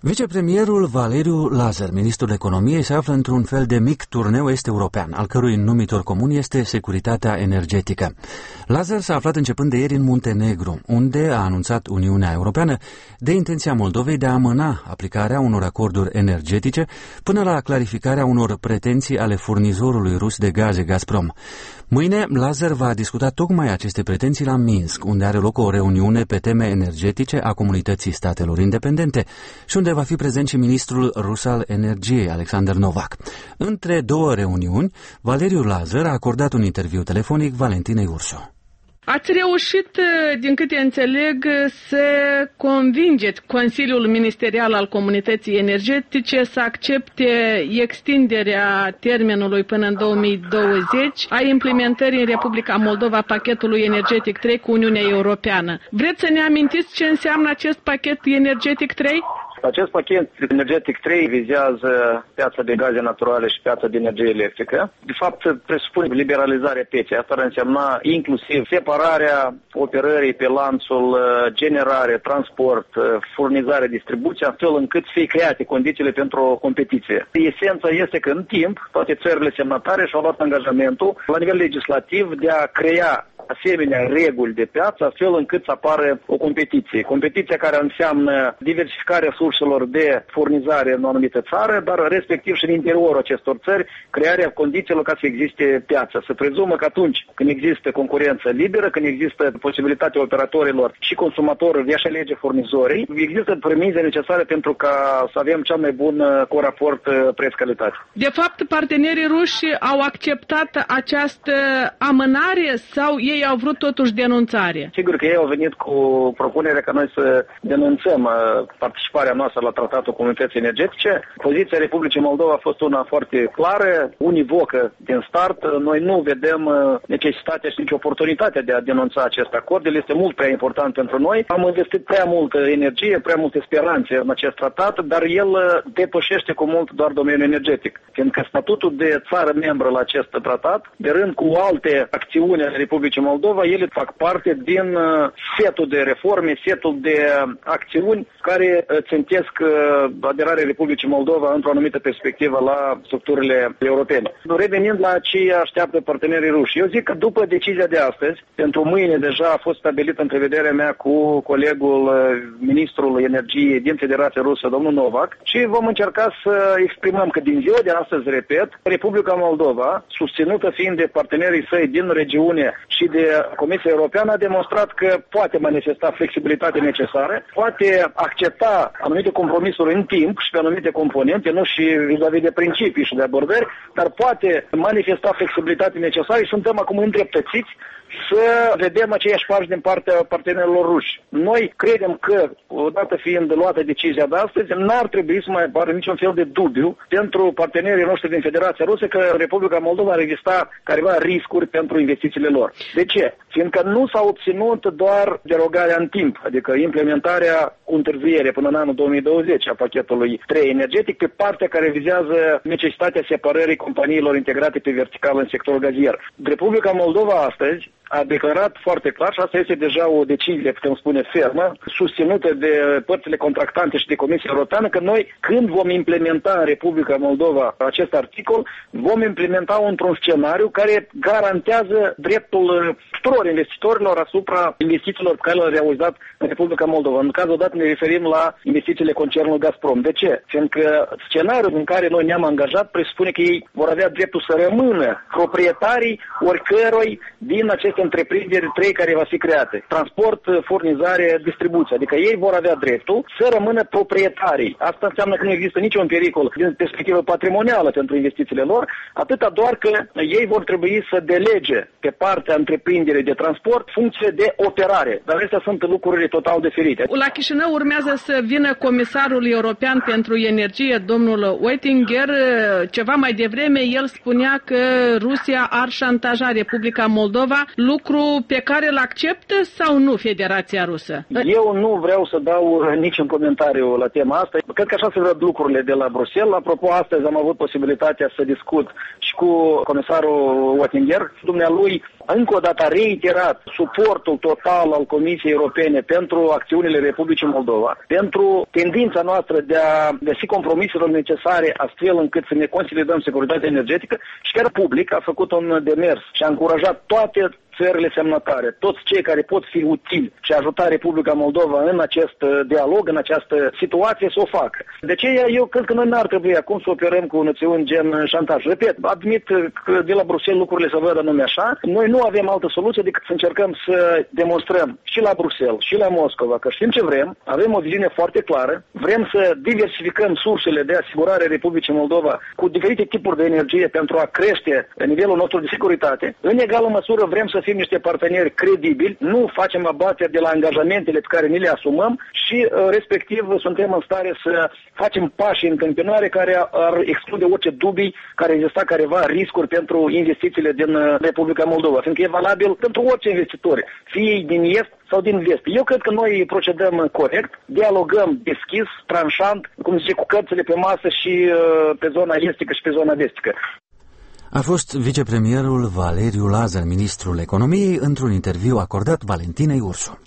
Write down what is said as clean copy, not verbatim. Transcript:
Vicepremierul Valeriu Lazar, ministrul economiei, se află într-un fel de mic turneu est-european, al cărui numitor comun este securitatea energetică. Lazar s-a aflat începând de ieri în Muntenegru, unde a anunțat Uniunea Europeană de intenția Moldovei de a amâna aplicarea unor acorduri energetice până la clarificarea unor pretenții ale furnizorului rus de gaze Gazprom. Mâine, Lazar va discuta tocmai aceste pretenții la Minsk, unde are loc o reuniune pe teme energetice a Comunității Statelor Independente și unde va fi prezent și ministrul rus al energiei, Alexander Novak. Între două reuniuni, Valeriu Lazar a acordat un interviu telefonic Valentinei Ursu. Ați reușit, din câte înțeleg, să convingeți Consiliul Ministerial al Comunității Energetice să accepte extinderea termenului până în 2020 a implementării în Republica Moldova pachetului energetic 3 cu Uniunea Europeană. Vreți să ne amintiți ce înseamnă acest pachet energetic 3? Acest pachet energetic 3 vizează piața de gaze naturale și piața de energie electrică. De fapt, presupune liberalizarea pieței. Asta ar însemna inclusiv separarea operării pe lanțul generare, transport, furnizare, distribuție, astfel încât să fie create condițiile pentru o competiție. Esența este că în timp toate țările semnatare și-au luat angajamentul la nivel legislativ de a crea asemenea reguli de piață, astfel încât să apară o competiție. Competiția care înseamnă diversificarea surselor de furnizare în o anumită țară, dar respectiv și în interiorul acestor țări, crearea condițiilor ca să existe piață. Se prezumă că atunci când există concurență liberă, când există posibilitatea operatorilor și consumatorilor de a-și alege furnizorii, există premize necesare pentru ca să avem cel mai bun raport preț-calitate. De fapt, partenerii ruși au acceptat această amânare sau ei au vrut totuși denunțare? Sigur că ei au venit cu propunerea ca noi să denunțăm participarea noastră la Tratatul Comunității Energetice. Poziția Republicii Moldova a fost una foarte clară, univocă din start. Noi nu vedem necesitatea și nici oportunitatea de a denunța acest acord. El este mult prea important pentru noi. Am investit prea multă energie, prea multe speranțe în acest tratat, dar el depășește cu mult doar domeniul energetic. Fiindcă statutul de țară membră la acest tratat, de rând cu alte acțiuni ale Republicii Moldova, ele fac parte din setul de reforme, setul de acțiuni care țintesc aderarea Republicii Moldova într-o anumită perspectivă la structurile europene. Revenind la ce așteaptă partenerii ruși, eu zic că după decizia de astăzi, pentru mâine deja a fost stabilită întrevederea mea cu colegul ministrul energiei din Federația Rusă, domnul Novak, și vom încerca să exprimăm că din ziua de astăzi, repet, Republica Moldova, susținută fiind de partenerii săi din regiune și de Comisia Europeană, a demonstrat că poate manifesta flexibilitatea necesară, poate accepta anumite compromisuri în timp și pe anumite componente, nu și vis-a-vis de principii și de abordări, dar poate manifesta flexibilitatea necesară și suntem acum îndreptățiți să vedem aceiași pași din partea partenerilor ruși. Noi credem că, odată fiind luată decizia de astăzi, n-ar trebui să mai apară niciun fel de dubiu pentru partenerii noștri din Federația Rusă că Republica Moldova ar exista careva riscuri pentru investițiile lor. De ce? Fiindcă nu s-a obținut doar derogarea în timp, adică implementarea cu întârziere până în anul 2020 a pachetului 3 energetic pe partea care vizează necesitatea separării companiilor integrate pe verticală în sectorul gazier. Republica Moldova astăzi a declarat foarte clar, și asta este deja o decizie, putem spune, fermă, susținută de părțile contractante și de Comisia Europeană, că noi, când vom implementa în Republica Moldova acest articol, vom implementa într-un scenariu care garantează dreptul tuturor investitorilor asupra investițiilor care le-au realizat în Republica Moldova. În cazul dat ne referim la investițiile concernului Gazprom. De ce? Fiindcă scenariul în care noi ne-am angajat presupune că ei vor avea dreptul să rămână proprietarii oricărui din aceste întreprinderi 3 care va fi create. Transport, furnizare, distribuție. Adică ei vor avea dreptul să rămână proprietarii. Asta înseamnă că nu există niciun pericol din perspectivă patrimonială pentru investițiile lor, atâta doar că ei vor trebui să delege pe partea întreprinderii de transport funcție de operare. Dar astea sunt lucruri total diferite. La Chișinău urmează să vină comisarul european pentru energie, domnul Oettinger. Ceva mai devreme el spunea că Rusia ar șantaja Republica Moldova, lucru pe care îl acceptă sau nu Federația Rusă? Eu nu vreau să dau niciun comentariu la tema asta. Cred că așa se văd lucrurile de la Bruxelles. Apropo, astăzi am avut posibilitatea să discut și cu comisarul Oettinger. Dumnealui încă o dată a reiterat suportul total al Comisiei Europene pentru acțiunile Republicii Moldova, pentru tendința noastră de a găsi compromisurile necesare astfel încât să ne consolidăm securitatea energetică și chiar public a făcut un demers și a încurajat toate țările semnătare, toți cei care pot fi utili și ajuta Republica Moldova în acest dialog, în această situație, să o facă. De ce eu cred că noi n-ar trebui acum să operăm cu noțiuni gen șantaj. Repet, admit că de la Bruxelles lucrurile se văd anume așa. Noi nu avem altă soluție decât să încercăm să demonstrăm și la Bruxelles și la Moscova că știm ce vrem, avem o viziune foarte clară, vrem să diversificăm sursele de asigurare Republicii Moldova cu diferite tipuri de energie pentru a crește nivelul nostru de securitate. În egală măsură vrem să fim niște parteneri credibili, nu facem abateri de la angajamentele pe care ni le asumăm și respectiv suntem în stare să facem pași în întâmpinare care ar exclude orice dubii care exista careva riscuri pentru investițiile din Republica Moldova, fiindcă e valabil pentru orice investitori, fie ei din est sau din vest. Eu cred că noi procedăm corect, dialogăm deschis, tranșant, cum zice, cu cărțile pe masă și pe zona estică și pe zona vestică. A fost vicepremierul Valeriu Lazar, ministrul economiei, într-un interviu acordat Valentinei Ursu.